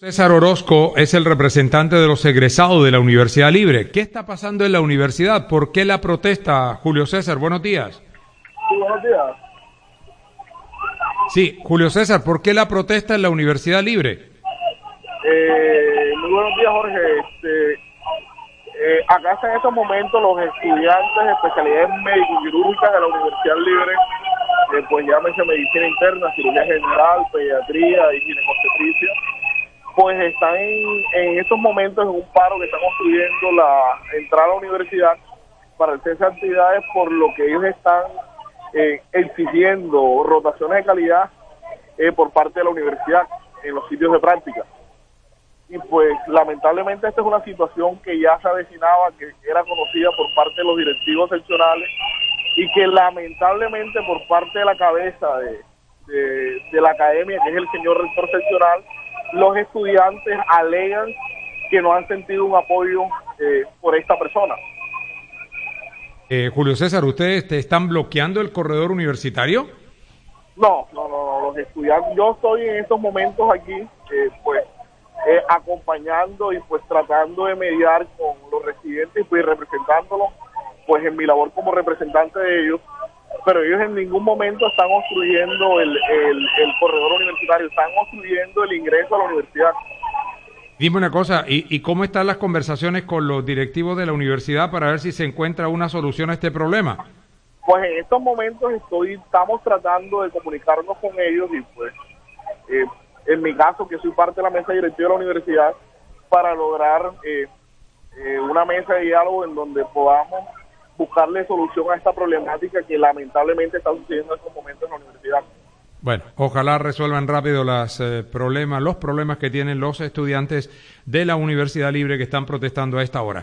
César Orozco es el representante de los egresados de la Universidad Libre. ¿Qué está pasando en la universidad? ¿Por qué la protesta, Julio César? Buenos días. Sí, buenos días. Sí, Julio César, ¿por qué la protesta en la Universidad Libre? Muy buenos días, Jorge. Acá en estos momentos los estudiantes de especialidades médico-quirúrgicas de la Universidad Libre, pues llámese medicina interna, cirugía general, pediatría y ginecobstetricia, pues están en estos momentos en un paro que está construyendo la entrada a la universidad para el cese de actividades, por lo que ellos están exigiendo rotaciones de calidad por parte de la universidad en los sitios de práctica. Y pues lamentablemente esta es una situación que ya se avecinaba, que era conocida por parte de los directivos seccionales y que lamentablemente por parte de la cabeza de la academia, que es el señor rector seccional, los estudiantes alegan que no han sentido un apoyo por esta persona. Julio César, ¿ustedes están bloqueando el corredor universitario? No, los estudiantes, yo estoy en estos momentos aquí, acompañando y pues tratando de mediar con los residentes y pues representándolos pues en mi labor como representante de ellos, pero ellos en ningún momento están obstruyendo el corredor universitario, están obstruyendo el ingreso a la universidad. Dime una cosa, ¿y cómo están las conversaciones con los directivos de la universidad para ver si se encuentra una solución a este problema? Pues en estos momentos estamos tratando de comunicarnos con ellos y pues en mi caso, que soy parte de la mesa directiva de la universidad, para lograr una mesa de diálogo en donde podamos buscarle solución a esta problemática que lamentablemente está sucediendo en estos momentos en la universidad. Bueno, ojalá resuelvan rápido los problemas que tienen los estudiantes de la Universidad Libre que están protestando a esta hora.